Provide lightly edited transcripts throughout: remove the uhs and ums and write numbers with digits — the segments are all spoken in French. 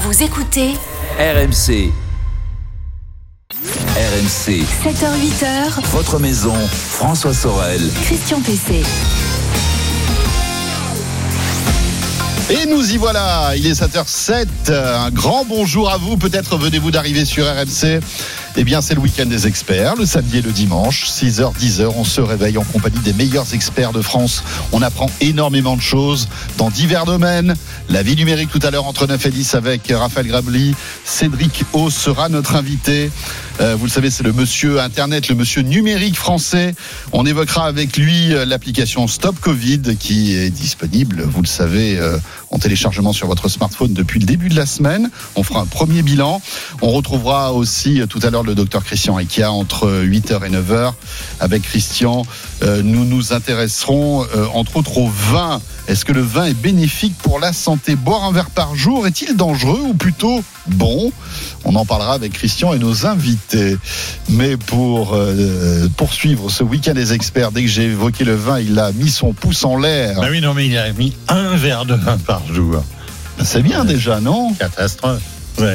Vous écoutez RMC. RMC. 7h-8h. Votre maison, François Sorel. Christian Pesset. Et nous y voilà, il est 7h07, un grand bonjour à vous, peut-être venez-vous d'arriver sur RMC. Eh bien c'est le week-end des experts, le samedi et le dimanche, 6h, 10h, on se réveille en compagnie des meilleurs experts de France. On apprend énormément de choses dans divers domaines. La vie numérique tout à l'heure entre 9 et 10 avec Raphaël Grabli. Cédric O sera notre invité. Vous le savez, c'est le monsieur Internet, le monsieur numérique français. On évoquera avec lui l'application Stop Covid qui est disponible, vous le savez, en téléchargement sur votre smartphone depuis le début de la semaine. On fera un premier bilan. On retrouvera aussi tout à l'heure le docteur Christian Ekia entre 8h et 9h. Avec Christian, nous nous intéresserons entre autres au vin. Est-ce que le vin est bénéfique pour la santé ? Boire un verre par jour est-il dangereux ou plutôt bon ? On en parlera avec Christian et nos invités. Mais pour poursuivre ce week-end des experts, dès que j'ai évoqué le vin, il a mis son pouce en l'air. Bah oui, non, mais il a mis un verre de vin par jour. C'est bien déjà, non ? Catastrophe. Vous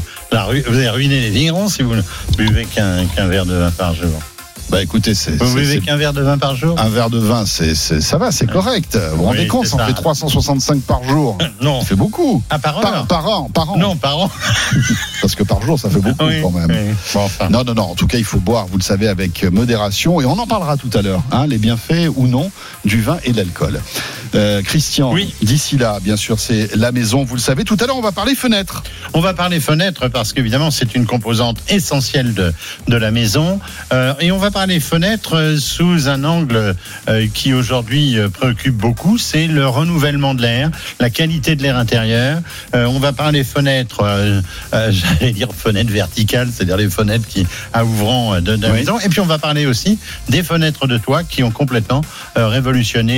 allez ruiner les vignerons si vous ne buvez qu'un verre de vin par jour. Bah écoutez, vous buvez qu'un verre de vin par jour ? Un verre de vin, ça va, c'est correct. Vous vous rendez compte, ça en fait 365 par jour. Non. Ça fait beaucoup. Ah, par an ? Par an. Non, par an. Parce que par jour, ça fait beaucoup quand même. Oui. Bon, enfin. Non. En tout cas, il faut boire, vous le savez, avec modération. Et on en parlera tout à l'heure, les bienfaits ou non du vin et de l'alcool. Christian, oui. D'ici là, bien sûr, c'est la maison, vous le savez. Tout à l'heure, on va parler fenêtres. On va parler fenêtres parce qu'évidemment, c'est une composante essentielle de la maison. Et on va parler fenêtres sous un angle qui aujourd'hui préoccupe beaucoup, c'est le renouvellement de l'air, la qualité de l'air intérieur. On va parler fenêtres, j'allais dire fenêtres verticales, c'est-à-dire les fenêtres qui ouvrant de la maison. Et puis on va parler aussi des fenêtres de toit qui ont complètement révolutionné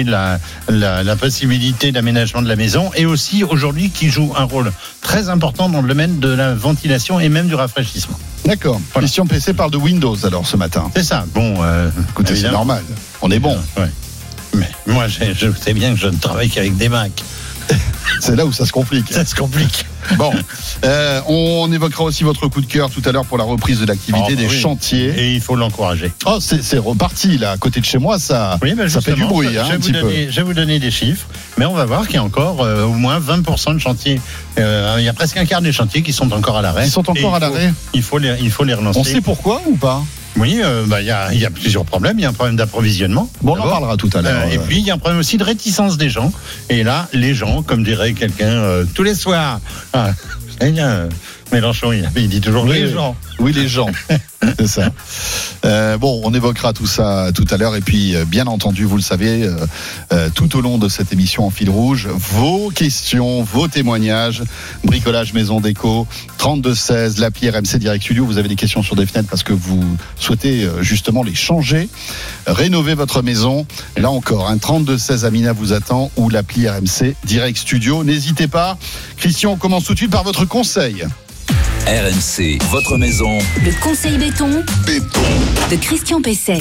la possibilité d'aménagement de la maison et aussi aujourd'hui qui jouent un rôle très important dans le domaine de la ventilation et même du rafraîchissement. D'accord. Voilà. Christian PC parle de Windows alors ce matin. C'est ça. Bon, écoutez, c'est normal. On est bon. Ouais. Mais moi, je sais bien que je ne travaille qu'avec des Macs. C'est là où ça se complique. Ça se complique. Bon, on évoquera aussi votre coup de cœur tout à l'heure pour la reprise de l'activité des chantiers. Et il faut l'encourager. Oh, c'est reparti là, à côté de chez moi, ça fait du bruit. Je vais vous donner des chiffres, mais on va voir qu'il y a encore au moins 20% de chantiers. Il y a presque un quart des chantiers qui sont encore à l'arrêt. Ils sont encore à l'arrêt. Il faut les relancer. On sait pourquoi ou pas ? Oui, il y a plusieurs problèmes. Il y a un problème d'approvisionnement. Bon, on en parlera tout à l'heure. Et puis, il y a un problème aussi de réticence des gens. Et là, les gens, comme dirait quelqu'un, tous les soirs. Mélenchon, il dit toujours les gens. Oui, les gens. C'est ça. On évoquera tout ça tout à l'heure. Et puis, bien entendu, vous le savez, tout au long de cette émission en fil rouge, vos questions, vos témoignages, bricolage maison déco, 3216, l'appli RMC Direct Studio. Vous avez des questions sur des fenêtres parce que vous souhaitez justement les changer, rénover votre maison. Et là encore, 3216 Amina vous attend ou l'appli RMC Direct Studio. N'hésitez pas. Christian, on commence tout de suite par votre conseil. RMC, votre maison. Le conseil béton de Christian Pesset.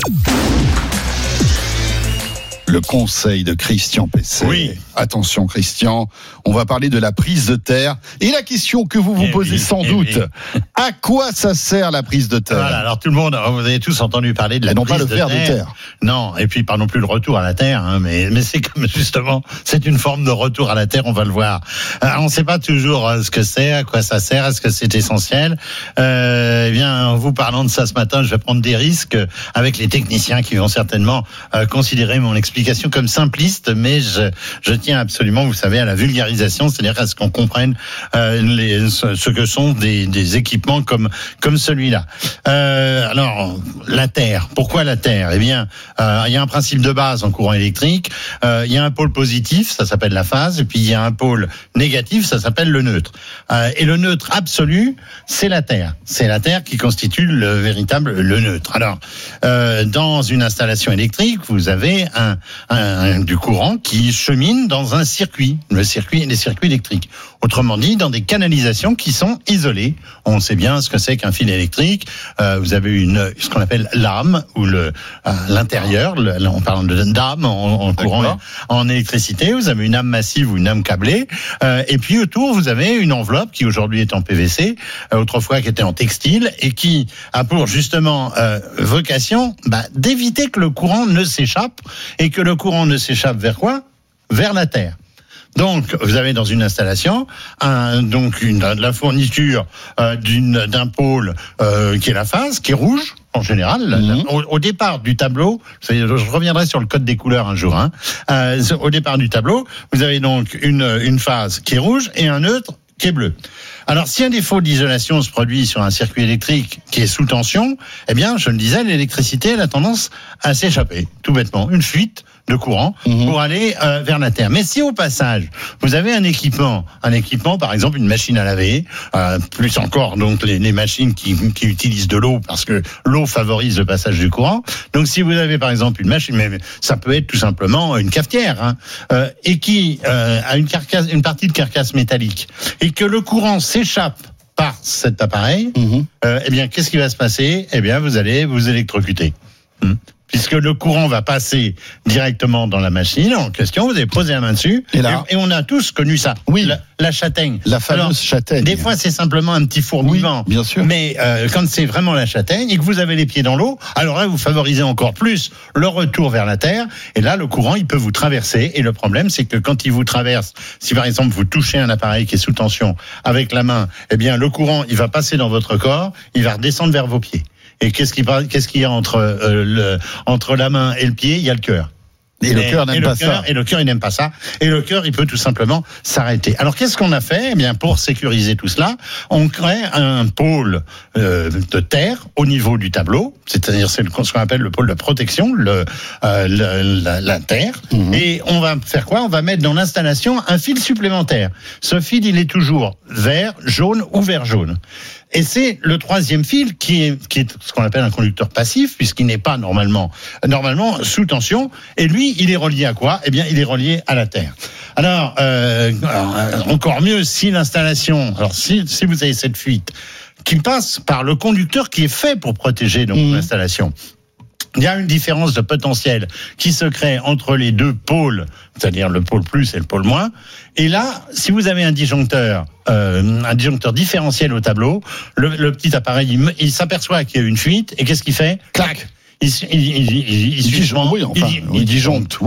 Le conseil de Christian Pesset. Oui. Attention Christian, on va parler de la prise de terre. Et la question que vous vous posez sans doute, à quoi ça sert la prise de terre ? Voilà, alors tout le monde, vous avez tous entendu parler de la prise de terre. Non pas le ver de terre. Non, et puis pas non plus le retour à la terre, mais c'est comme justement, c'est une forme de retour à la terre, on va le voir. On ne sait pas toujours ce que c'est, à quoi ça sert, est-ce que c'est essentiel. En vous parlant de ça ce matin, je vais prendre des risques avec les techniciens qui vont certainement considérer mon explication comme simpliste, mais je tiens absolument, vous savez, à la vulgarisation, c'est-à-dire à ce qu'on comprenne ce que sont des équipements comme celui-là. Alors, la Terre. Pourquoi la Terre ? Eh bien, il y a un principe de base en courant électrique. Il y a un pôle positif, ça s'appelle la phase, et puis il y a un pôle négatif, ça s'appelle le neutre. Et le neutre absolu, c'est la Terre. C'est la Terre qui constitue le neutre. Alors, dans une installation électrique, vous avez du courant qui chemine dans un circuit, les circuits électriques. Autrement dit, dans des canalisations qui sont isolées. On sait bien ce que c'est qu'un fil électrique. Vous avez ce qu'on appelle l'âme ou l'intérieur. On parle d'âme en courant, en électricité. Vous avez une âme massive ou une âme câblée. Et puis autour, vous avez une enveloppe qui aujourd'hui est en PVC, autrefois qui était en textile et qui a pour justement vocation d'éviter que le courant ne s'échappe et que le courant ne s'échappe vers quoi ? Vers la Terre. Donc, vous avez dans une installation la fourniture d'un pôle qui est la phase, qui est rouge en général. Au départ du tableau, je reviendrai sur le code des couleurs un jour. Au départ du tableau, vous avez donc une phase qui est rouge et un neutre qui est bleu. Alors, si un défaut d'isolation se produit sur un circuit électrique qui est sous tension, eh bien, je le disais, l'électricité elle a tendance à s'échapper, tout bêtement, une fuite de courant pour aller vers la Terre. Mais si au passage, vous avez un équipement, par exemple une machine à laver, plus encore donc les machines qui utilisent de l'eau parce que l'eau favorise le passage du courant. Donc si vous avez par exemple une machine, mais ça peut être tout simplement une cafetière, et qui a une partie de carcasse métallique, et que le courant s'échappe par cet appareil, eh bien qu'est-ce qui va se passer ? Eh bien vous allez vous électrocuter. Puisque le courant va passer directement dans la machine en question, vous avez posé la main dessus, et on a tous connu ça. Oui. La châtaigne. La fameuse châtaigne. Des fois, c'est simplement un petit four vivant. Oui, bien sûr. Mais quand c'est vraiment la châtaigne et que vous avez les pieds dans l'eau, alors là, vous favorisez encore plus le retour vers la Terre. Et là, le courant, il peut vous traverser. Et le problème, c'est que quand il vous traverse, si par exemple, vous touchez un appareil qui est sous tension avec la main, eh bien, le courant, il va passer dans votre corps, il va redescendre vers vos pieds. Et qu'est-ce qu'il y a entre la main et le pied ? Il y a le cœur. Et le cœur n'aime pas ça. Et le cœur, il n'aime pas ça. Et le cœur, il peut tout simplement s'arrêter. Alors, qu'est-ce qu'on a fait ? Eh bien, pour sécuriser tout cela, on crée un pôle de terre au niveau du tableau. C'est-à-dire, c'est ce qu'on appelle le pôle de protection, la terre. Et on va faire quoi ? On va mettre dans l'installation un fil supplémentaire. Ce fil, il est toujours vert, jaune ou vert jaune. Et c'est le troisième fil qui est ce qu'on appelle un conducteur passif, puisqu'il n'est pas normalement sous tension. Et lui, il est relié à quoi ? Eh bien, il est relié à la Terre. Alors encore mieux, si l'installation, si vous avez cette fuite qui passe par le conducteur qui est fait pour protéger donc l'installation. Il y a une différence de potentiel qui se crée entre les deux pôles, c'est-à-dire le pôle plus et le pôle moins. Et là, si vous avez un disjoncteur différentiel au tableau, le petit appareil, il s'aperçoit qu'il y a une fuite, et qu'est-ce qu'il fait ? Clac ! Il disjoncte.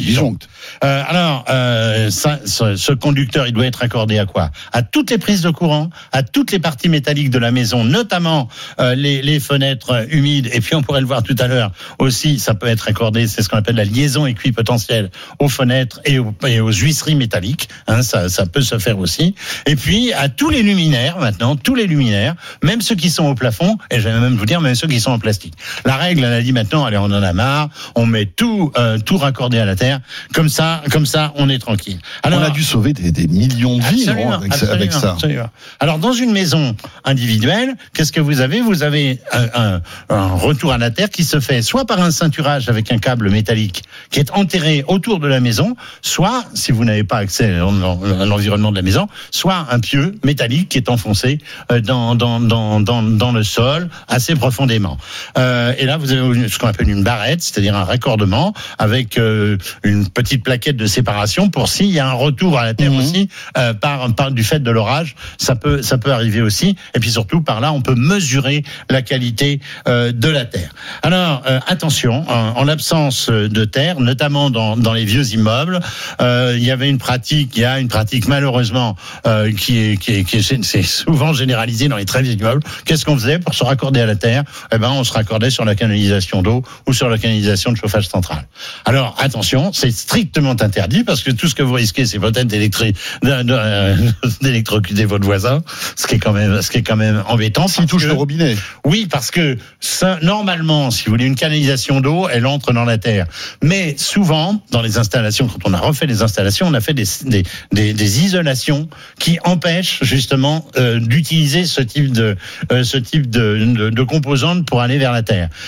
Ce conducteur, il doit être accordé à quoi ? À toutes les prises de courant, à toutes les parties métalliques de la maison, notamment les fenêtres humides. Et puis on pourrait le voir tout à l'heure aussi, ça peut être accordé, c'est ce qu'on appelle la liaison équipotentielle aux fenêtres et aux huisseries métalliques. Ça peut se faire aussi. Et puis à tous les luminaires maintenant, même ceux qui sont au plafond, et je vais même vous dire même ceux qui sont en plastique. La règle, elle a dit maintenant, allez, on en a marre, on met tout raccordé à la Terre, comme ça, on est tranquille. Alors, on a dû sauver des millions de vies avec ça. Absolument. Alors, dans une maison individuelle, qu'est-ce que vous avez ? Vous avez un retour à la Terre qui se fait soit par un ceinturage avec un câble métallique qui est enterré autour de la maison, soit, si vous n'avez pas accès à l'environnement de la maison, soit un pieu métallique qui est enfoncé dans le sol assez profondément. Et là, vous avez ce qu'on appelle une barrette, c'est-à-dire un raccordement avec une petite plaquette de séparation pour s'il y a un retour à la Terre aussi par du fait de l'orage, ça peut arriver aussi. Et puis surtout par là, on peut mesurer la qualité de la Terre. Alors attention, en l'absence de terre, notamment dans les vieux immeubles, il y a une pratique malheureusement qui c'est souvent généralisé dans les très vieux immeubles. Qu'est-ce qu'on faisait pour se raccorder à la Terre ? Eh ben, on se raccordait sur la canalisation d'eau ou sur la canalisation de chauffage central. Alors attention, c'est strictement interdit parce que tout ce que vous risquez, c'est peut-être d'électrocuter votre voisin, ce qui est quand même embêtant. S'il touche le robinet. Oui, parce que normalement, si vous voulez, une canalisation d'eau, elle entre dans la terre. Mais souvent, dans les installations, quand on a refait les installations, on a fait des isolations qui empêchent justement d'utiliser ce type de composantes pour aller vers la terre. Et donc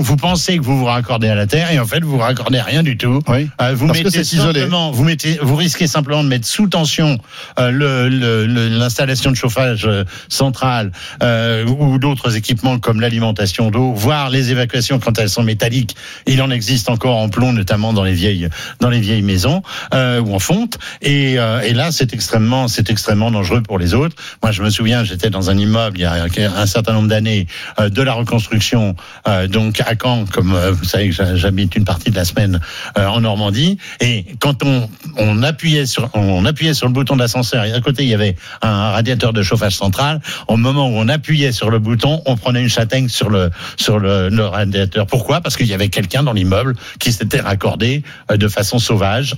vous pensez que vous vous raccordez à la terre et en fait, vous vous raccordez à rien du tout. Oui. Vous Parce que mettez c'est isolé. vous risquez simplement de mettre sous tension l'installation de chauffage centrale ou d'autres équipements comme l'alimentation d'eau, voire les évacuations quand elles sont métalliques. Il en existe encore en plomb, notamment dans les vieilles maisons ou en fonte. Et là, c'est extrêmement dangereux pour les autres. Moi, je me souviens, j'étais dans un immeuble il y a un certain nombre d'années de la reconstruction, donc à Caen, comme vous savez que j'habite une partie de la semaine en Normandie. Et quand on appuyait sur le bouton d'ascenseur, et à côté il y avait un radiateur de chauffage central. Au moment où on appuyait sur le bouton, on prenait une châtaigne sur le radiateur. Pourquoi ? Parce qu'il y avait quelqu'un dans l'immeuble qui s'était raccordé de façon sauvage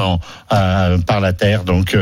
par la terre, donc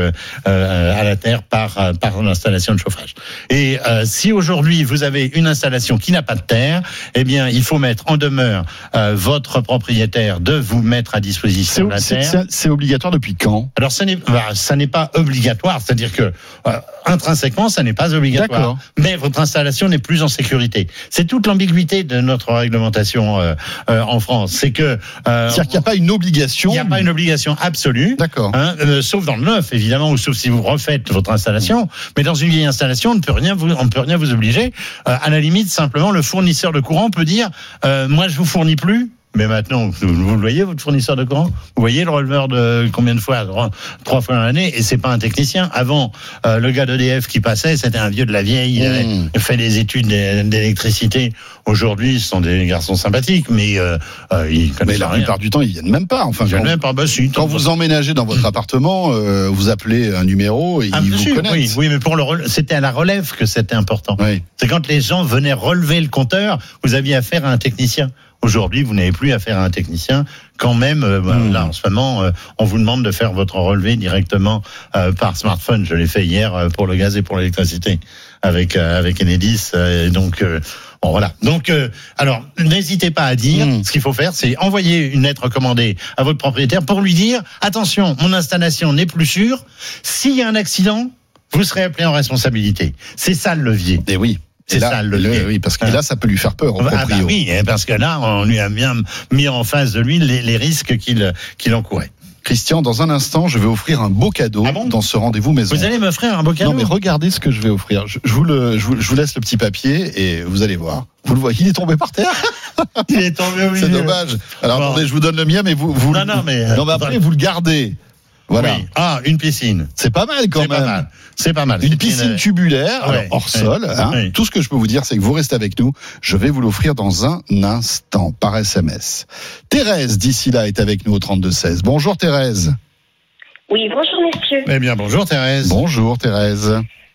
à la terre par l'installation de chauffage. Et si aujourd'hui vous avez une installation qui n'a pas de terre, eh bien il faut mettre en demeure votre propriétaire de vous mettre à disposition de la terre. C'est obligatoire depuis quand ? Alors ça n'est pas obligatoire, c'est-à-dire que intrinsèquement ça n'est pas obligatoire. D'accord. Mais votre installation n'est plus en sécurité. C'est toute l'ambiguïté de notre réglementation en France, c'est que c'est-à-dire qu'il n'y a pas une obligation. Il n'y a pas une obligation absolue. D'accord. Sauf dans le neuf évidemment, ou sauf si vous refaites votre installation. Mais dans une vieille installation, on ne peut rien vous obliger. À la limite, simplement le fournisseur de courant peut dire moi je vous fournis plus. Mais maintenant, vous le voyez, votre fournisseur de courant ? Vous voyez le releveur de combien de fois ? 3 fois dans l'année, et c'est pas un technicien. Avant, le gars d'EDF qui passait, c'était un vieux de la vieille, il avait fait des études d'électricité. Aujourd'hui, ce sont des garçons sympathiques, mais ils connaissent la rien. plupart du temps, ils viennent même pas. Enfin, Ils viennent même pas. Quand vous emménagez dans votre appartement, vous appelez un numéro et ils vous connaissent. Oui, mais c'était à la relève que c'était important. Oui. C'est quand les gens venaient relever le compteur, vous aviez affaire à un technicien. Aujourd'hui, vous n'avez plus affaire à un technicien. Quand même, là, en ce moment, on vous demande de faire votre relevé directement par smartphone. Je l'ai fait hier pour le gaz et pour l'électricité avec Enedis. Donc, bon, voilà. Donc, alors, n'hésitez pas à dire. Ce qu'il faut faire, c'est envoyer une lettre recommandée à votre propriétaire pour lui dire attention, mon installation n'est plus sûre. S'il y a un accident, vous serez appelé en responsabilité. C'est ça le levier. Et oui. C'est ça le levier. Oui, parce que là, ça peut lui faire peur au proprio. Oui, parce que là, on lui a bien mis en face de lui les risques qu'il encourait. Christian, dans un instant, je vais offrir un beau cadeau dans ce rendez-vous maison. Vous allez m'offrir un beau cadeau ? Non, mais regardez ce que je vais offrir. Je vous laisse le petit papier et vous allez voir. Vous le voyez, il est tombé par terre. Il est tombé au milieu. C'est dommage. Alors, attendez, je vous donne le mien, mais vous non, mais après, vous le gardez. Voilà. Oui. Ah, une piscine. C'est pas mal quand même. C'est pas mal. Une piscine tubulaire, alors hors sol. Oui. Tout ce que je peux vous dire, c'est que vous restez avec nous. Je vais vous l'offrir dans un instant par SMS. Thérèse, d'ici là, est avec nous au 32-16. Bonjour Thérèse. Oui, bonjour messieurs. Eh bien, bonjour Thérèse. Bonjour Thérèse.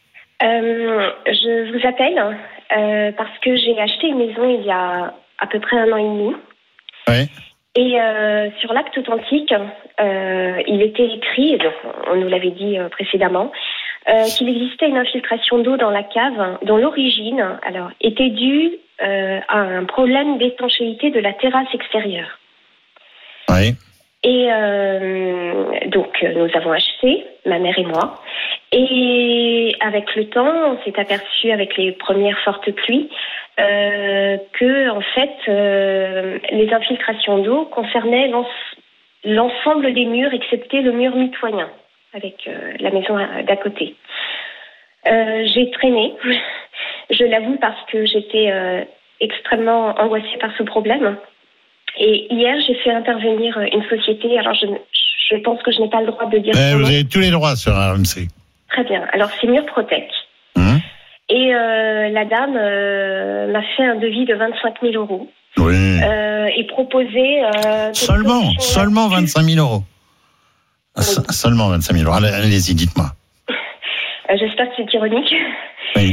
Je vous appelle parce que j'ai acheté une maison il y a à peu près 1 an et demi. Oui. Et sur l'acte authentique, il était écrit, donc on nous l'avait dit précédemment, qu'il existait une infiltration d'eau dans la cave dont l'origine était due à un problème d'étanchéité de la terrasse extérieure. Oui. Et donc nous avons acheté, ma mère et moi, et avec le temps, on s'est aperçu avec les premières fortes pluies que en fait les infiltrations d'eau concernaient l'ensemble des murs excepté le mur mitoyen avec la maison d'à côté. J'ai traîné, je l'avoue, parce que j'étais extrêmement angoissée par ce problème. Et hier, j'ai fait intervenir une société. Alors, je pense que je n'ai pas le droit de dire. Vous avez tous les droits sur RMC. Très bien. Alors, c'est Murprotec. Et la dame m'a fait un devis de 25 000 euros. Oui. Et proposé... Seulement 25 000 euros. Oui. Seulement 25 000 euros. Allez-y, dites-moi. J'espère que c'est ironique. Oui.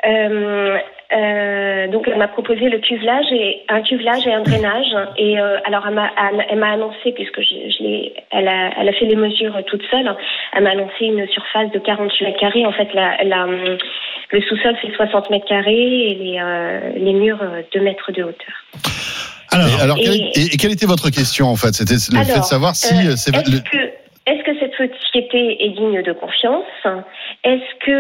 Donc elle m'a proposé un cuvelage et un drainage. Et alors elle m'a annoncé, puisque elle a fait les mesures toute seule, elle m'a annoncé une surface de 48 mètres carrés. En fait, le sous-sol fait 60 mètres carrés et les murs 2 mètres de hauteur. Alors quelle était votre question en fait ? C'était le fait de savoir si est-ce que cette société est digne de confiance ?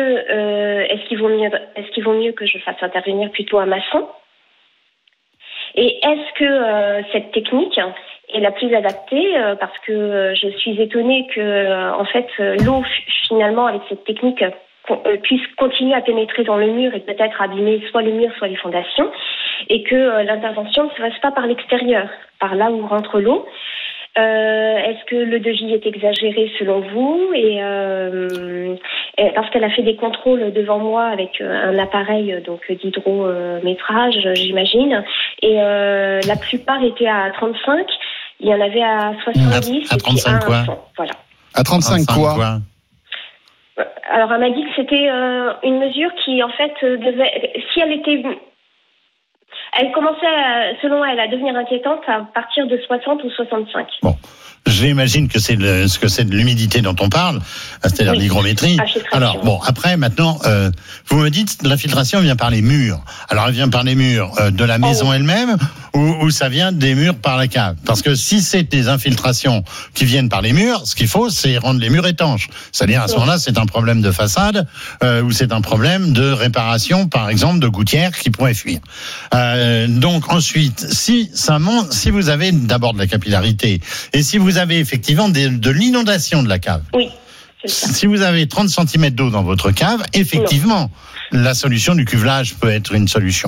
Est-ce qu'il vaut mieux que je fasse intervenir plutôt un maçon ? Et est-ce que cette technique est la plus adaptée, parce que je suis étonnée que en fait l'eau finalement avec cette technique puisse continuer à pénétrer dans le mur et peut-être abîmer soit le mur soit les fondations, et que l'intervention ne se fasse pas par l'extérieur, par là où rentre l'eau. Est-ce que le devis est exagéré selon vous? Et parce qu'elle a fait des contrôles devant moi avec un appareil donc d'hydrométrage, j'imagine, et la plupart étaient à 35. Il y en avait à 70. À 35 quoi? Voilà. À 35 quoi? Alors elle m'a dit que c'était une mesure qui en fait devait, si elle était, elle commençait selon elle à devenir inquiétante à partir de 60 ou 65. Bon. J'imagine que c'est ce que c'est de l'humidité dont on parle, c'est-à-dire l'hygrométrie. Alors bon, après maintenant, vous me dites l'infiltration vient par les murs. Alors elle vient par les murs de la maison elle-même ou ça vient des murs par la cave? Parce que si c'est des infiltrations qui viennent par les murs, ce qu'il faut c'est rendre les murs étanches. C'est-à-dire à ce moment-là c'est un problème de façade ou c'est un problème de réparation, par exemple de gouttières qui pourraient fuir. Donc ensuite, si ça monte, si vous avez d'abord de la capillarité et si vous avez effectivement de l'inondation de la cave. Oui, c'est ça. Si vous avez 30 cm d'eau dans votre cave, effectivement, la solution du cuvelage peut être une solution.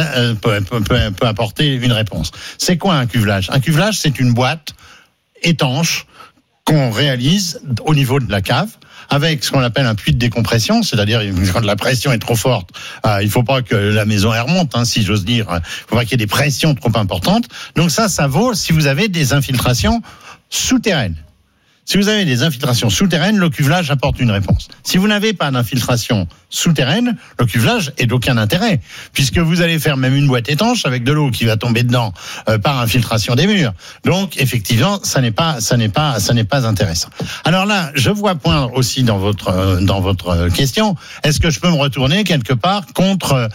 Peut apporter une réponse. C'est quoi un cuvelage? Un cuvelage, c'est une boîte étanche qu'on réalise au niveau de la cave avec ce qu'on appelle un puits de décompression, c'est-à-dire quand la pression est trop forte, il faut pas que la maison elle remonte, si j'ose dire. Il faut pas qu'il y ait des pressions trop importantes. Donc ça vaut si vous avez des infiltrations souterraines. Si vous avez des infiltrations souterraines, le cuvelage apporte une réponse. Si vous n'avez pas d'infiltration souterraine, le cuvelage est d'aucun intérêt, puisque vous allez faire même une boîte étanche avec de l'eau qui va tomber dedans par infiltration des murs. Donc effectivement, ça n'est pas intéressant. Alors là, je vois poindre aussi dans votre question, est-ce que je peux me retourner quelque part contre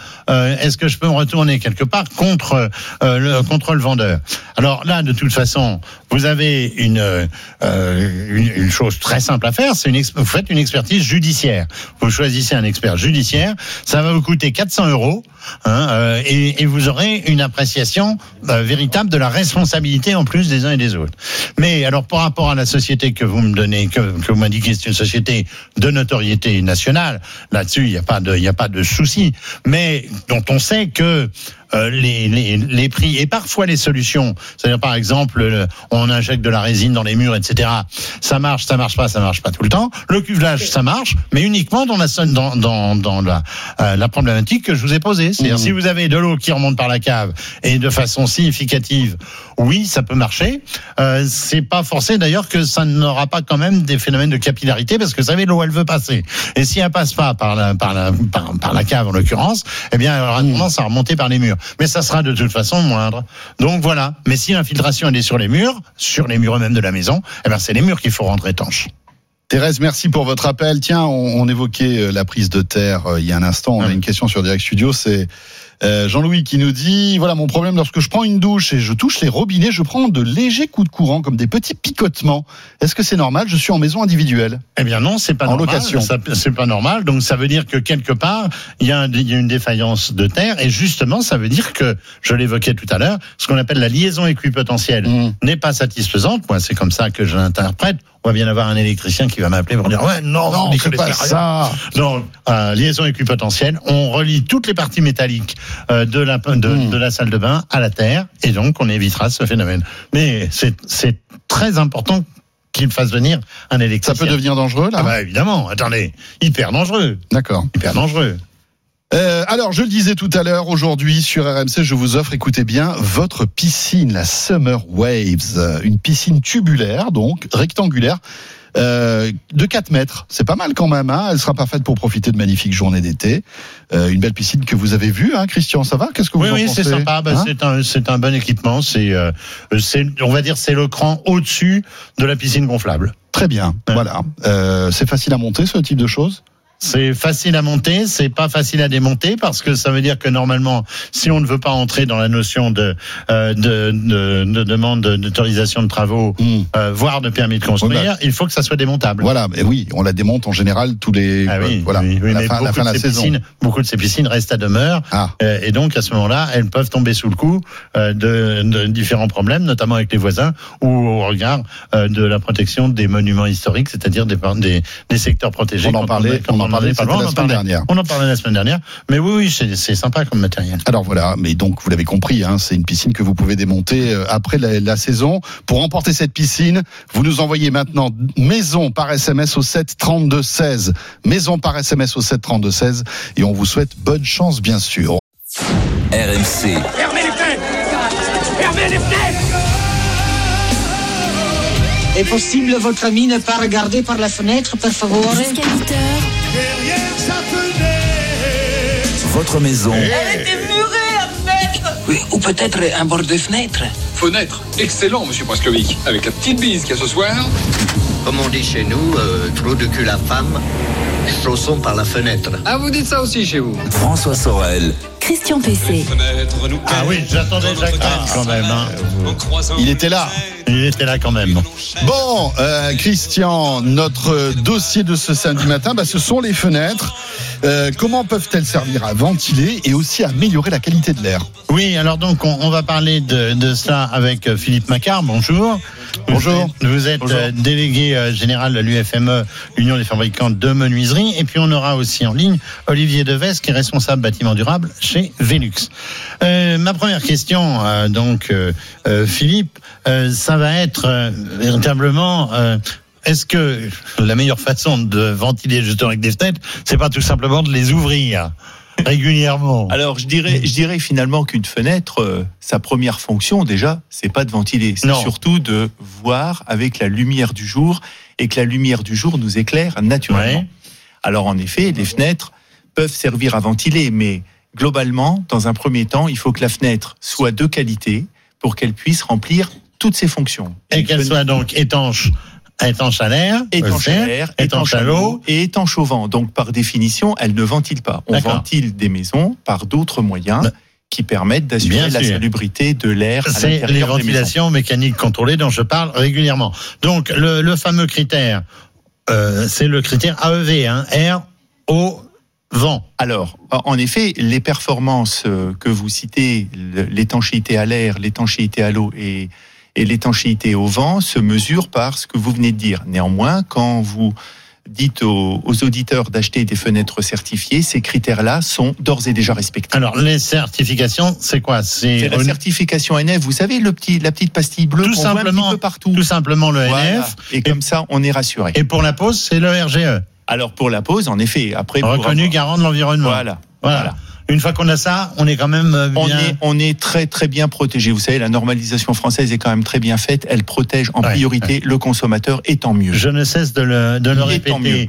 le vendeur? Alors là, de toute façon, vous avez une chose très simple à faire, vous faites une expertise judiciaire. Vous choisissez un expert judiciaire, ça va vous coûter 400 €, et vous aurez une appréciation véritable de la responsabilité en plus des uns et des autres. Mais alors par rapport à la société que vous me donnez, que vous m'indiquez, c'est une société de notoriété nationale. Là-dessus, il n'y a pas de souci, mais dont on sait que les prix et parfois les solutions, c'est-à-dire par exemple on injecte de la résine dans les murs, etc. Ça marche pas tout le temps. Le cuvelage, ça marche, mais uniquement dans la problématique que je vous ai posée. C'est-à-dire si vous avez de l'eau qui remonte par la cave et de façon significative, oui, ça peut marcher. C'est pas forcé d'ailleurs que ça n'aura pas quand même des phénomènes de capillarité, parce que vous savez, l'eau elle veut passer. Et si elle passe pas par la cave en l'occurrence, eh bien elle aura tendance à remonter par les murs. Mais ça sera de toute façon moindre. Donc voilà. Mais si l'infiltration elle est sur les murs eux-mêmes de la maison, eh bien c'est les murs qu'il faut rendre étanches. Thérèse, merci pour votre appel. Tiens, on évoquait la prise de terre il y a un instant. On a une question sur Direct Studio. C'est Jean-Louis qui nous dit, voilà, mon problème, lorsque je prends une douche et je touche les robinets, je prends de légers coups de courant, comme des petits picotements. Est-ce que c'est normal? Je suis en maison individuelle. Eh bien non, c'est pas normal. En location. C'est pas normal. Donc ça veut dire que quelque part, il y a une défaillance de terre, et justement, ça veut dire que, je l'évoquais tout à l'heure, ce qu'on appelle la liaison équipotentielle n'est pas satisfaisante. Moi, c'est comme ça que je l'interprète. On va bien avoir un électricien qui va m'appeler pour dire non, c'est pas ça. Non, liaison équipotentielle, on relie toutes les parties métalliques de la salle de bain à la terre, et donc on évitera ce phénomène. Mais c'est très important qu'il fasse venir un électricien. Ça peut devenir dangereux là? Ah bah évidemment, attendez, hyper dangereux. D'accord. Hyper dangereux. Alors, je le disais tout à l'heure, aujourd'hui sur RMC, je vous offre, écoutez bien, votre piscine, la Summer Waves, une piscine tubulaire, donc rectangulaire, de 4 mètres. C'est pas mal quand même, Elle sera parfaite pour profiter de magnifiques journées d'été. Une belle piscine que vous avez vue, Christian, ça va? Qu'est-ce que vous en pensez? Oui, c'est sympa. C'est un bon équipement. On va dire, c'est le cran au-dessus de la piscine gonflable. Très bien. Ouais. Voilà. C'est facile à monter, ce type de choses? C'est facile à monter, c'est pas facile à démonter parce que ça veut dire que normalement, si on ne veut pas entrer dans la notion de demande d'autorisation de travaux, voire de permis de construire, il faut que ça soit démontable. Voilà, mais oui, on la démonte en général tous les voilà. La fin de la saison. Beaucoup de ces piscines restent à demeure et donc à ce moment-là, elles peuvent tomber sous le coup de différents problèmes, notamment avec les voisins ou au regard de la protection des monuments historiques, c'est-à-dire des secteurs protégés. On en parlait la semaine dernière. Mais oui, c'est sympa comme matériel. Alors voilà, mais donc vous l'avez compris, c'est une piscine que vous pouvez démonter après la saison. Pour remporter cette piscine, vous nous envoyez maintenant maison par SMS au 7 32 16. Maison par SMS au 7 32 16 et on vous souhaite bonne chance bien sûr. RMC. Fermez les fenêtres! Fermez les fenêtres! Est possible votre ami ne pas regarder par la fenêtre, par favor? Jusqu'à 8h. Derrière sa fenêtre! Votre maison. Elle était murée à fenêtre. Oui, ou peut-être un bord de fenêtre. Fenêtre, excellent, monsieur Pascovic. Avec la petite bise qu'il y a ce soir. Comme on dit chez nous, trou de cul la femme, chaussons par la fenêtre. Ah, vous dites ça aussi chez vous. François Sorel. Christian Pessé. Ah oui, j'attendais Jacques quand même. Il était là. Il était là quand même. Bon, Christian, notre dossier de ce samedi matin, ce sont les fenêtres. Comment peuvent-elles servir à ventiler et aussi à améliorer la qualité de l'air? Oui, alors donc on va parler de cela avec Philippe Macquart. Bonjour. Bonjour. Vous êtes délégué général de l'UFME, l'Union des fabricants de menuiserie. Et puis on aura aussi en ligne Olivier Deves, qui est responsable bâtiment durable chez Velux. Ma première question, Philippe, ça va être véritablement... Est-ce que la meilleure façon de ventiler justement avec des fenêtres, c'est pas tout simplement de les ouvrir régulièrement? Alors je dirais finalement qu'une fenêtre, sa première fonction déjà, c'est pas de ventiler, c'est surtout de voir avec la lumière du jour et que la lumière du jour nous éclaire naturellement. Ouais. Alors en effet, les fenêtres peuvent servir à ventiler, mais globalement, dans un premier temps, il faut que la fenêtre soit de qualité pour qu'elle puisse remplir toutes ses fonctions. Et qu'elle soit donc étanche à l'air, étanche à l'eau et étanche au vent. Donc par définition, elle ne ventile pas. On ventile des maisons par d'autres moyens qui permettent d'assurer la salubrité de l'air à l'intérieur des maisons. C'est les ventilations mécaniques contrôlées dont je parle régulièrement. Donc le fameux critère, c'est le critère AEV, air, eau, vent. Alors, en effet, les performances que vous citez, l'étanchéité à l'air, l'étanchéité à l'eau et l'étanchéité au vent se mesure par ce que vous venez de dire. Néanmoins, quand vous dites aux auditeurs d'acheter des fenêtres certifiées, ces critères-là sont d'ores et déjà respectés. Alors, les certifications, c'est quoi? C'est la certification NF. Vous savez, la petite pastille bleue qu'on voit un petit peu partout. Tout simplement le NF. Et comme ça, on est rassuré. Et pour la pose, c'est le RGE. Alors, pour la pose, en effet, après... Reconnu garant de l'environnement. Voilà. Une fois qu'on a ça, on est quand même bien... On est très très bien protégé. Vous savez, la normalisation française est quand même très bien faite. Elle protège en priorité le consommateur, et tant mieux. Je ne cesse de le répéter.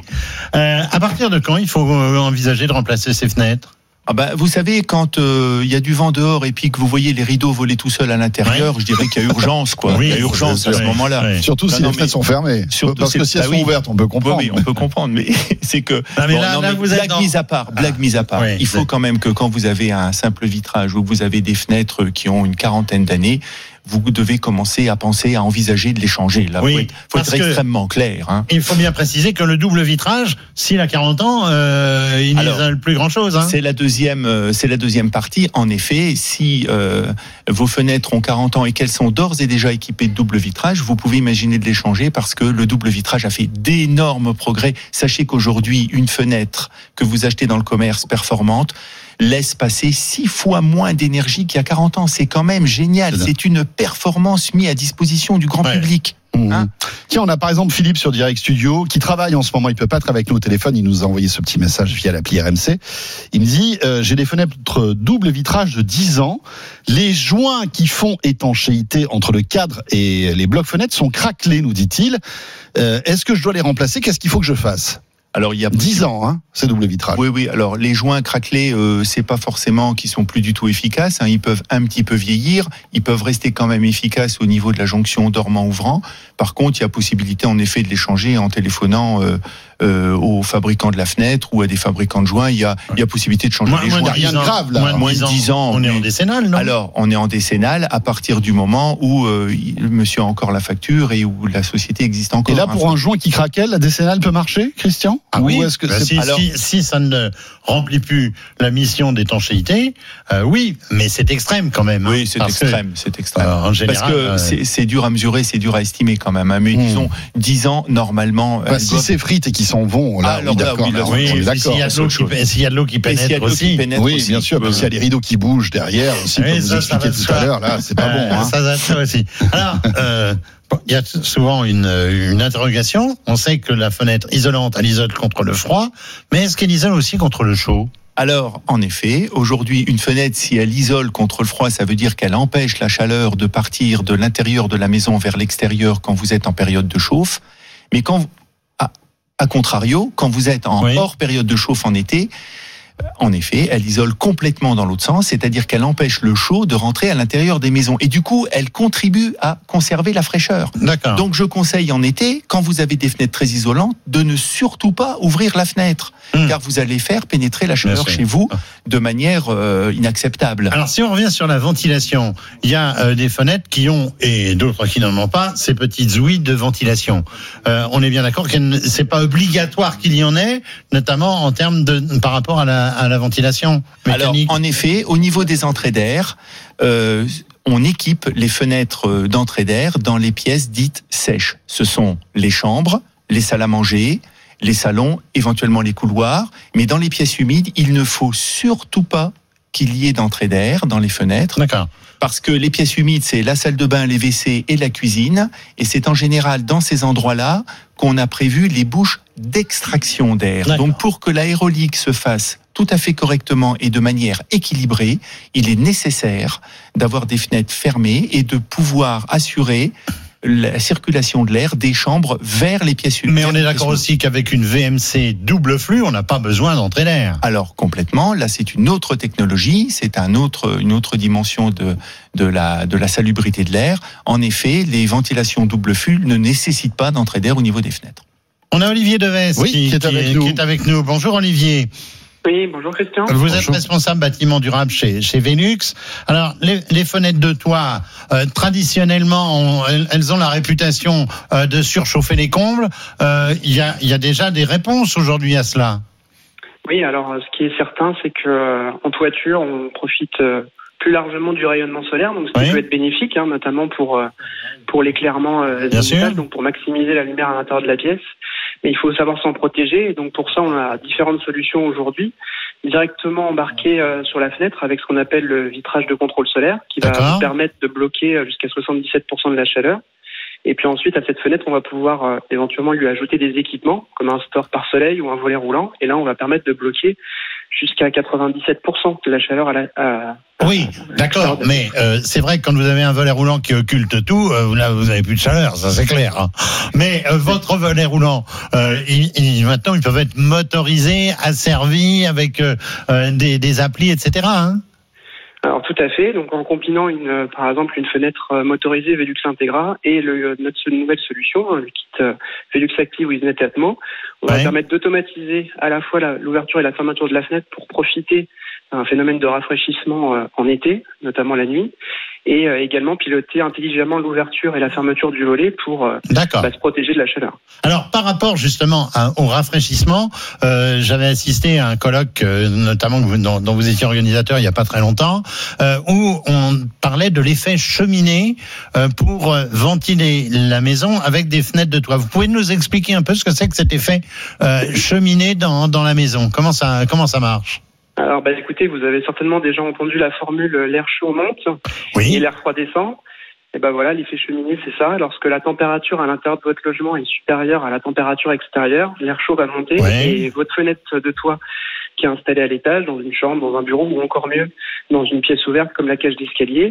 À partir de quand il faut envisager de remplacer ces fenêtres? Vous savez, quand il y a du vent dehors et puis que vous voyez les rideaux voler tout seuls à l'intérieur, je dirais qu'il y a urgence, quoi. Il y a urgence à ce moment-là. Oui. Surtout si les fenêtres sont fermées. Parce que si elles sont ouvertes, on peut comprendre. Oui, on peut comprendre, mais c'est que... Blague mise à part, il faut quand même que quand vous avez un simple vitrage ou vous avez des fenêtres qui ont une quarantaine d'années, vous devez commencer à penser, à envisager de les changer. Là, faut être extrêmement clair. Il faut bien préciser que le double vitrage, s'il a 40 ans, il n'est plus grand-chose. C'est la deuxième partie. En effet, si vos fenêtres ont 40 ans et qu'elles sont d'ores et déjà équipées de double vitrage, vous pouvez imaginer de les changer parce que le double vitrage a fait d'énormes progrès. Sachez qu'aujourd'hui, une fenêtre que vous achetez dans le commerce performante laisse passer 6 fois moins d'énergie qu'il y a 40 ans. C'est quand même génial. C'est une performance mise à disposition du grand public. Tiens, on a par exemple Philippe sur Direct Studio qui travaille en ce moment, il peut pas être avec nous au téléphone, il nous a envoyé ce petit message via l'appli RMC. Il me dit j'ai des fenêtres double vitrage de 10 ans, les joints qui font étanchéité entre le cadre et les blocs fenêtres sont craquelés, nous dit-il. Est-ce que je dois les remplacer? Qu'est-ce qu'il faut que je fasse? Alors il y a 10 ans, hein, ces double vitrages. Oui. Alors les joints craquelés, c'est pas forcément qu'ils sont plus du tout efficaces. Ils peuvent un petit peu vieillir. Ils peuvent rester quand même efficaces au niveau de la jonction dormant-ouvrant. Par contre, il y a possibilité en effet de les changer en téléphonant aux fabricants de la fenêtre ou à des fabricants de joints. Il y a possibilité de changer les joints. Il n'y a rien de grave là. Moins de 10 ans. On est en décennale, non? Alors, on est en décennale à partir du moment où le monsieur a encore la facture et où la société existe encore. Et là, pour un joint qui craquelle, la décennale peut marcher, Christian? Oui. Ou est-ce que si ça ne remplit plus la mission d'étanchéité, oui, mais c'est extrême quand même. Oui, c'est extrême. En général, parce que c'est dur à mesurer, c'est dur à estimer quand même. Mais disons 10 ans normalement. Si c'est frites et qu'ils s'en vont, là, oui, d'accord. S'il y a de l'eau qui pénètre aussi. Oui, bien sûr. S'il y a les rideaux qui bougent derrière aussi, comme vous expliquiez tout à l'heure, là, c'est pas bon. Ça aussi. Alors. Il y a souvent une interrogation. On sait que la fenêtre isolante, elle isole contre le froid, mais est-ce qu'elle isole aussi contre le chaud? Alors, en effet, aujourd'hui, une fenêtre, si elle isole contre le froid, ça veut dire qu'elle empêche la chaleur de partir de l'intérieur de la maison vers l'extérieur quand vous êtes en période de chauffe. Mais à contrario, quand vous êtes hors période de chauffe en été, en effet, elle isole complètement dans l'autre sens, c'est-à-dire qu'elle empêche le chaud de rentrer à l'intérieur des maisons. Et du coup, elle contribue à conserver la fraîcheur. D'accord. Donc, je conseille en été, quand vous avez des fenêtres très isolantes, de ne surtout pas ouvrir la fenêtre, car vous allez faire pénétrer la chaleur chez vous de manière inacceptable. Alors, si on revient sur la ventilation, il y a des fenêtres qui ont, et d'autres qui n'en ont pas, ces petites ouïes de ventilation. On est bien d'accord que c'est pas obligatoire qu'il y en ait, notamment en termes par rapport à la ventilation mécanique. Alors, en effet, au niveau des entrées d'air, on équipe les fenêtres d'entrée d'air dans les pièces dites sèches. Ce sont les chambres, les salles à manger, les salons, éventuellement les couloirs. Mais dans les pièces humides, il ne faut surtout pas qu'il y ait d'entrée d'air dans les fenêtres. D'accord. Parce que les pièces humides, c'est la salle de bain, les WC et la cuisine. Et c'est en général dans ces endroits-là qu'on a prévu les bouches d'extraction d'air. D'accord. Donc pour que l'aérolique se fasse tout à fait correctement et de manière équilibrée, il est nécessaire d'avoir des fenêtres fermées et de pouvoir assurer la circulation de l'air des chambres vers les pièces humides. Mais on est d'accord aussi qu'avec une VMC double flux, on n'a pas besoin d'entrée d'air. Alors complètement, là c'est une autre technologie, c'est une autre dimension de la salubrité de l'air. En effet, les ventilations double flux ne nécessitent pas d'entrée d'air au niveau des fenêtres. On a Olivier Deves qui est avec nous. Bonjour Olivier. Oui, bonjour Christian. Vous êtes responsable bâtiment durable chez Velux. Alors, les fenêtres de toit, traditionnellement, elles ont la réputation de surchauffer les combles. Il y a déjà des réponses aujourd'hui à cela. Oui, alors ce qui est certain, c'est que en toiture, on profite plus largement du rayonnement solaire, donc ce qui peut être bénéfique, notamment pour l'éclairement zénital, donc pour maximiser la lumière à l'intérieur de la pièce. Mais il faut savoir s'en protéger, et donc pour ça on a différentes solutions aujourd'hui, directement embarquées sur la fenêtre avec ce qu'on appelle le vitrage de contrôle solaire, qui va nous permettre de bloquer jusqu'à 77% de la chaleur. Et puis ensuite, à cette fenêtre, on va pouvoir éventuellement lui ajouter des équipements, comme un store pare-soleil ou un volet roulant, et là on va permettre de bloquer jusqu'à 97% de la chaleur Oui, d'accord, mais c'est vrai que quand vous avez un volet roulant qui occulte tout, là vous avez plus de chaleur, ça c'est clair. Hein. Mais votre volet roulant, maintenant ils peuvent être motorisés, asservis avec des applis, etc. Hein. Alors tout à fait. Donc en combinant par exemple une fenêtre motorisée Velux Integra et notre nouvelle solution, le kit Velux Active with Net Atmo, on va permettre d'automatiser à la fois l'ouverture et la fermeture de la fenêtre pour profiter d'un phénomène de rafraîchissement en été, notamment la nuit, et également piloter intelligemment l'ouverture et la fermeture du volet pour se protéger de la chaleur. Alors par rapport justement au rafraîchissement, j'avais assisté à un colloque notamment dont vous étiez organisateur il n'y a pas très longtemps, où on parlait de l'effet cheminée pour ventiler la maison avec des fenêtres de toit. Vous pouvez nous expliquer un peu ce que c'est que cet effet cheminée dans la maison? Comment ça marche? Alors, écoutez, vous avez certainement déjà entendu la formule l'air chaud monte et l'air froid descend. Et voilà, l'effet cheminée, c'est ça. Lorsque la température à l'intérieur de votre logement est supérieure à la température extérieure, l'air chaud va monter et votre fenêtre de toit qui est installée à l'étage, dans une chambre, dans un bureau ou encore mieux, dans une pièce ouverte comme la cage d'escalier,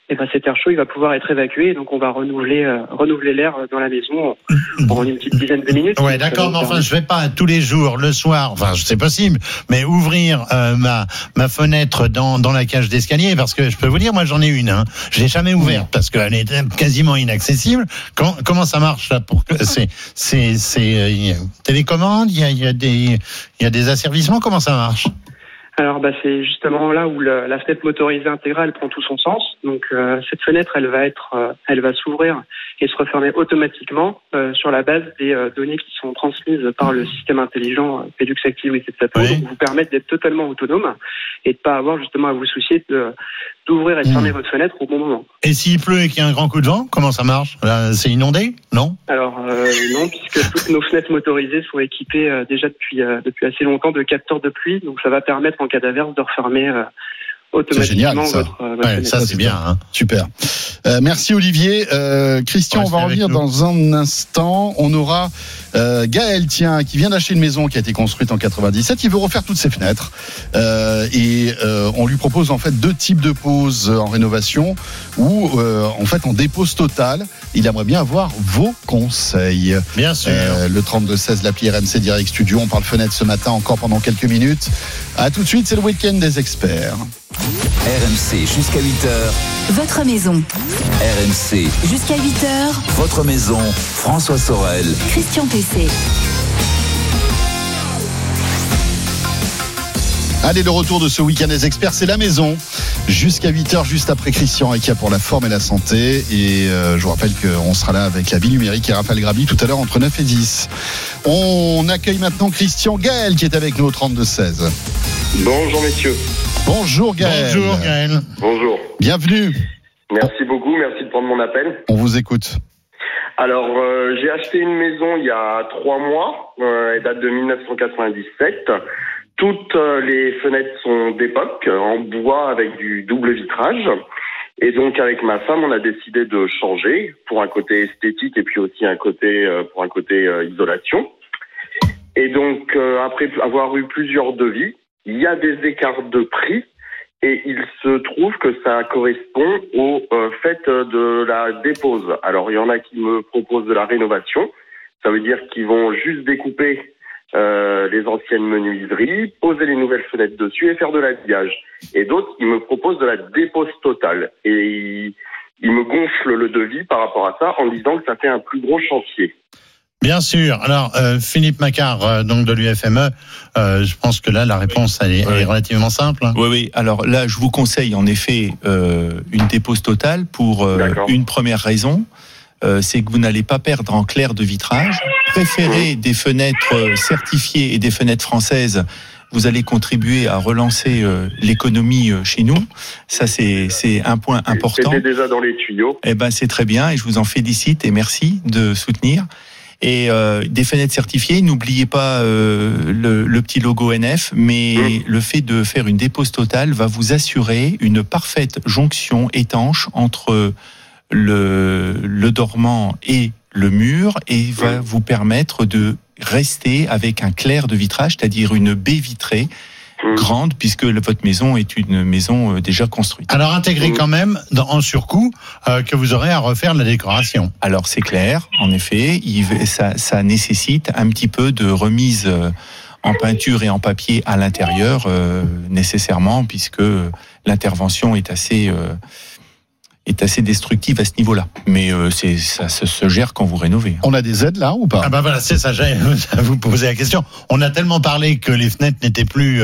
et ben cet air chaud il va pouvoir être évacué, et donc on va renouveler l'air dans la maison en une petite dizaine de minutes. Ouais, d'accord, mais enfin je vais pas tous les jours, le soir, enfin c'est possible, mais ouvrir ma fenêtre dans la cage d'escalier, parce que je peux vous dire, moi j'en ai une, hein. Je l'ai jamais ouverte parce qu'elle est quasiment inaccessible. Comment ça marche là pour que c'est télécommande, il y a des asservissements, comment ça marche? Alors c'est justement là où la fenêtre motorisée intégrale prend tout son sens. Donc cette fenêtre, elle va s'ouvrir et se refermer automatiquement sur la base des données qui sont transmises par le système intelligent Pedux Active Reset Sapo, donc vous permettre d'être totalement autonome et de pas avoir justement à vous soucier d'ouvrir et de fermer votre fenêtre au bon moment. Et s'il pleut et qu'il y a un grand coup de vent, comment ça marche? Là, c'est inondé? Non? Alors non, puisque toutes nos fenêtres motorisées sont équipées déjà depuis assez longtemps de capteurs de pluie, donc ça va permettre en cas d'averse de refermer automatiquement votre fenêtre. Ça c'est bien, hein. Super. Merci Olivier. Christian, on va revenir dans un instant. On aura Gaël, qui vient d'acheter une maison qui a été construite en 97. Il veut refaire toutes ses fenêtres et on lui propose en fait 2 types de poses en rénovation ou en fait en dépose totale. Il aimerait bien avoir vos conseils. Bien sûr. Le 32-16, l'appli RMC Direct Studio. On parle fenêtres ce matin encore pendant quelques minutes. À tout de suite, c'est le week-end des experts. RMC jusqu'à 8h. Votre maison. RMC jusqu'à 8h. Votre maison. François Sorel. Christian Pesset. Allez, le retour de ce week-end des experts, c'est la maison. Jusqu'à 8h, juste après Christian Rekia pour la forme et la santé. Et je vous rappelle qu'on sera là avec la vie numérique et Raphaël Grabi tout à l'heure entre 9 et 10. On accueille maintenant Christian Gaël qui est avec nous au 32-16. Bonjour messieurs. Bonjour Gaël. Bonjour Gaël. Bonjour. Bienvenue. Merci beaucoup, merci de prendre mon appel. On vous écoute. Alors, j'ai acheté une maison il y a 3 mois, elle date de 1997. Toutes les fenêtres sont d'époque, en bois avec du double vitrage. Et donc, avec ma femme, on a décidé de changer pour un côté esthétique et puis aussi pour un côté isolation. Et donc, après avoir eu plusieurs devis, il y a des écarts de prix et il se trouve que ça correspond au fait de la dépose. Alors, il y en a qui me proposent de la rénovation. Ça veut dire qu'ils vont juste découper les anciennes menuiseries, poser les nouvelles fenêtres dessus et faire de l'habillage. Et d'autres, ils me proposent de la dépose totale. Et ils me gonflent le devis par rapport à ça en disant que ça fait un plus gros chantier. Bien sûr. Alors, Philippe Macquart, donc de l'UFME, je pense que là, la réponse, elle est relativement simple. Hein. Oui. Alors là, je vous conseille en effet une dépose totale pour une première raison. C'est que vous n'allez pas perdre en clair de vitrage. Préférez des fenêtres certifiées et des fenêtres françaises. Vous allez contribuer à relancer l'économie chez nous. Ça, c'est un point important. C'était déjà dans les tuyaux. Eh ben, c'est très bien et je vous en félicite et merci de soutenir. Et des fenêtres certifiées, n'oubliez pas le petit logo NF, mais le fait de faire une dépose totale va vous assurer une parfaite jonction étanche entre le dormant et le mur et va vous permettre de rester avec un clair de vitrage, c'est-à-dire une baie vitrée grande, puisque votre maison est une maison déjà construite. Alors intégrez quand même en surcoût que vous aurez à refaire la décoration. Alors c'est clair, en effet, ça nécessite un petit peu de remise en peinture et en papier à l'intérieur, nécessairement, puisque l'intervention est assez destructive à ce niveau-là. Mais ça se gère quand vous rénovez. On a des aides là ou pas? Ah bah voilà, c'est ça, j'allais vous poser la question. On a tellement parlé que les fenêtres n'étaient plus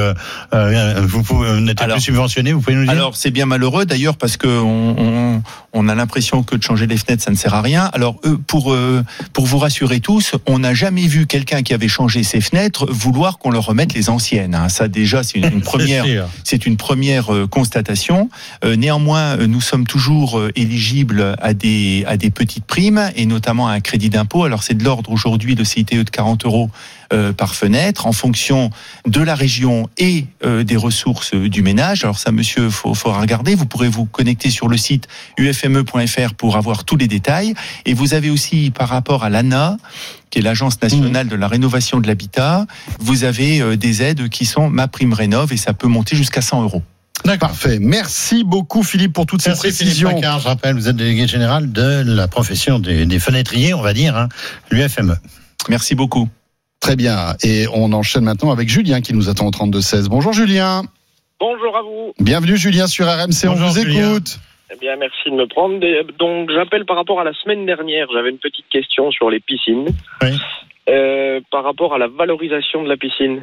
plus subventionnées, vous pouvez nous dire? Alors c'est bien malheureux d'ailleurs parce que on a l'impression que de changer les fenêtres ça ne sert à rien. Alors pour vous rassurer tous, on n'a jamais vu quelqu'un qui avait changé ses fenêtres vouloir qu'on leur remette les anciennes. Hein. Ça déjà c'est une première constatation. Néanmoins, nous sommes toujours éligibles à des petites primes et notamment à un crédit d'impôt. Alors c'est de l'ordre aujourd'hui de CITE de 40 € par fenêtre en fonction de la région et des ressources du ménage. Alors ça, monsieur, faudra regarder. Vous pourrez vous connecter sur le site ufme.fr pour avoir tous les détails. Et vous avez aussi, par rapport à l'ANA, qui est l'Agence nationale de la rénovation de l'habitat, vous avez des aides qui sont MaPrimeRénov' et ça peut monter jusqu'à 100 €. D'accord. Parfait. Merci beaucoup Philippe pour toutes ces précisions. Philippe Paccard, je rappelle, vous êtes délégué général de la profession des fenêtriers, on va dire, l'UFME. Merci beaucoup. Très bien. Et on enchaîne maintenant avec Julien qui nous attend au 32-16. Bonjour Julien. Bonjour à vous. Bienvenue Julien sur RMC, Bonjour, on vous Julien. écoute. Eh bien, merci de me prendre. Donc, j'appelle par rapport à la semaine dernière. J'avais une petite question sur les piscines. Oui. Par rapport à la valorisation de la piscine.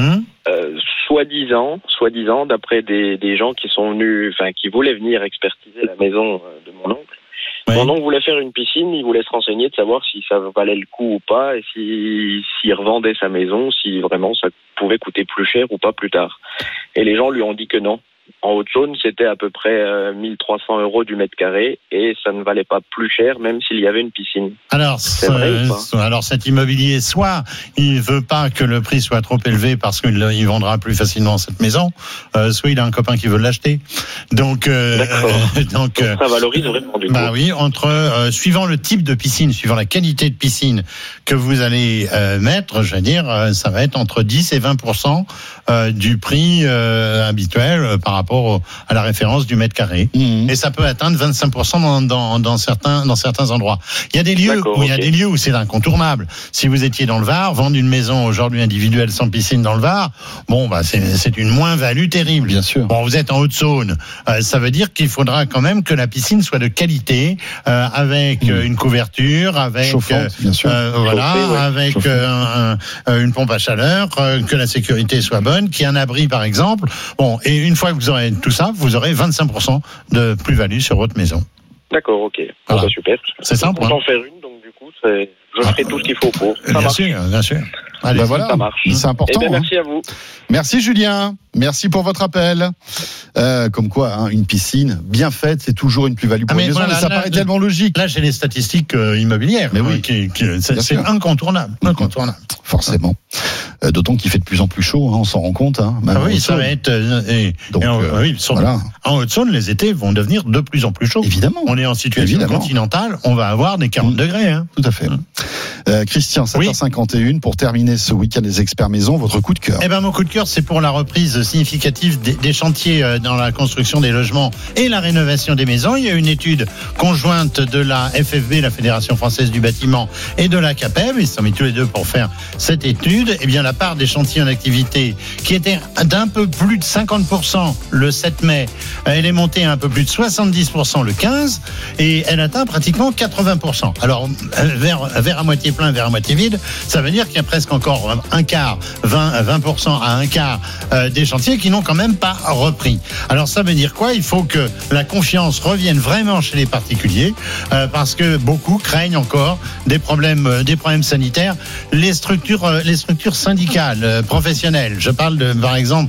Soi-disant, d'après des gens qui sont venus, qui voulaient venir expertiser la maison de mon oncle. Oui. Mon oncle voulait faire une piscine, il voulait se renseigner de savoir si ça valait le coup ou pas, et s'il revendait sa maison, si vraiment ça pouvait coûter plus cher ou pas plus tard. Et les gens lui ont dit que non. En Haute-Saône, c'était à peu près 1 300 € du mètre carré et ça ne valait pas plus cher, même s'il y avait une piscine. Alors, alors cet immobilier, soit il veut pas que le prix soit trop élevé parce qu'il vendra plus facilement cette maison, soit il a un copain qui veut l'acheter. Donc, donc ça valorise vraiment du coup. Bah oui, suivant le type de piscine, suivant la qualité de piscine que vous allez mettre, je veux dire, ça va être entre 10 et 20% du prix habituel par rapport à la référence du mètre carré. Et ça peut atteindre 25% dans certains endroits. Il y a des lieux il y a des lieux où c'est incontournable. Si vous étiez dans le Var, vendre une maison aujourd'hui individuelle sans piscine dans le Var, bon, bah, c'est une moins-value terrible. Bien sûr. Bon, vous êtes en Haute-Saône. Ça veut dire qu'il faudra quand même que la piscine soit de qualité, avec une couverture, avec, chauffante, bien sûr. Avec une pompe à chaleur, que la sécurité soit bonne, qu'il y ait un abri, par exemple. Bon, et une fois que vous aurez tout ça, vous aurez 25% de plus-value sur votre maison. D'accord, ok. Voilà. Bon, super. C'est simple. On en faire une, donc du coup, je ferai tout ce qu'il faut pour. Ça marche. Bien sûr. Allez, voilà. Ça marche. C'est important. Eh bien, merci à vous. Merci Julien. Merci pour votre appel. Comme quoi, une piscine bien faite, c'est toujours une plus-value pour une maison. Voilà, ça paraît tellement logique. Là, j'ai les statistiques immobilières. Mais oui, c'est incontournable. Forcément. D'autant qu'il fait de plus en plus chaud, on s'en rend compte. Oui, ça va être. En Haute-Saône, les étés vont devenir de plus en plus chauds. Évidemment. On est en situation continentale, on va avoir des 40 degrés. Tout à fait. Christian, 7h51, pour terminer ce week-end des experts maison, votre coup de cœur. Mon coup de cœur, c'est pour la reprise significative des chantiers dans la construction des logements et la rénovation des maisons. Il y a une étude conjointe de la FFB, la Fédération Française du Bâtiment, et de la CAPEB. Ils se sont mis tous les deux pour faire cette étude. La part des chantiers en activité, qui était d'un peu plus de 50% le 7 mai, elle est montée à un peu plus de 70% le 15, et elle atteint pratiquement 80%. Alors, vers à moitié plein, vers à moitié vide, ça veut dire qu'il y a presque encore un quart, 20% à un quart des chantiers qui n'ont quand même pas repris. Alors, ça veut dire quoi ? Il faut que la confiance revienne vraiment chez les particuliers, parce que beaucoup craignent encore des problèmes sanitaires. Les structures syndicales, professionnelles. Je parle par exemple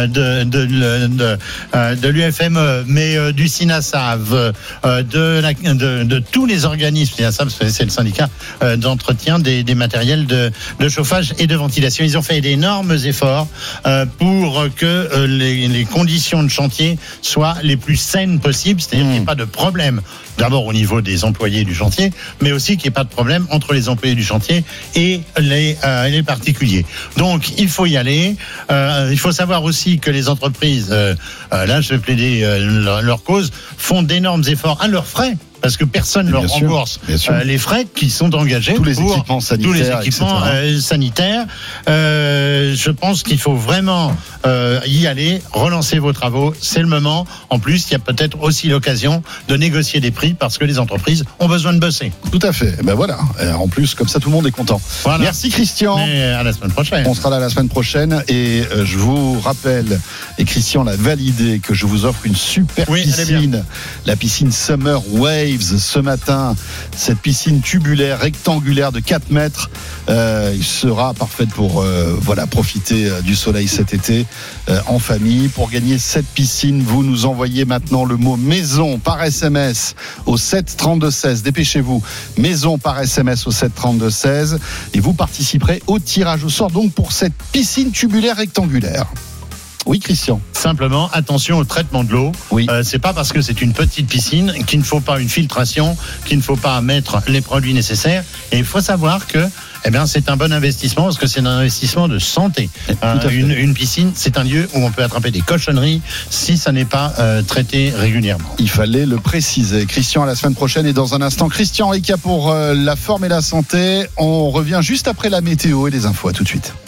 de l'UFME, mais du SINASAV, de tous les organismes. SINASAV, c'est le syndicat d'entretien des matériels de chauffage et de ventilation. Ils ont fait d'énormes efforts pour que les conditions de chantier soient les plus saines possibles, c'est-à-dire qu'il n'y ait pas de problème. D'abord au niveau des employés du chantier, mais aussi qu'il n'y ait pas de problème entre les employés du chantier et les particuliers. Donc il faut y aller. Il faut savoir aussi que les entreprises, là je vais plaider leur cause, font d'énormes efforts à leurs frais. Parce que personne ne leur rembourse les frais qui sont engagés tous les pour équipements sanitaires, sanitaires. Je pense qu'il faut vraiment y aller, relancer vos travaux. C'est le moment. En plus, il y a peut-être aussi l'occasion de négocier des prix parce que les entreprises ont besoin de bosser. Tout à fait. Voilà. En plus, comme ça, tout le monde est content. Voilà. Merci Christian. Et à la semaine prochaine. On sera là la semaine prochaine et je vous rappelle, et Christian l'a validé, que je vous offre une super piscine, la piscine Summer Wave. Ce matin, cette piscine tubulaire rectangulaire de 4 mètres sera parfaite pour profiter du soleil cet été en famille. Pour gagner cette piscine, vous nous envoyez maintenant le mot maison par SMS au 7 32 16. Dépêchez-vous, maison par SMS au 7 32 16 et vous participerez au tirage au sort donc pour cette piscine tubulaire rectangulaire. Oui, Christian. Simplement, attention au traitement de l'eau. Oui. C'est pas parce que c'est une petite piscine qu'il ne faut pas une filtration, qu'il ne faut pas mettre les produits nécessaires. Et il faut savoir que c'est un bon investissement parce que c'est un investissement de santé. Une piscine, c'est un lieu où on peut attraper des cochonneries si ça n'est pas traité régulièrement. Il fallait le préciser. Christian, à la semaine prochaine. Et dans un instant, Christian Ricca pour la forme et la santé. On revient juste après la météo et les infos. À tout de suite.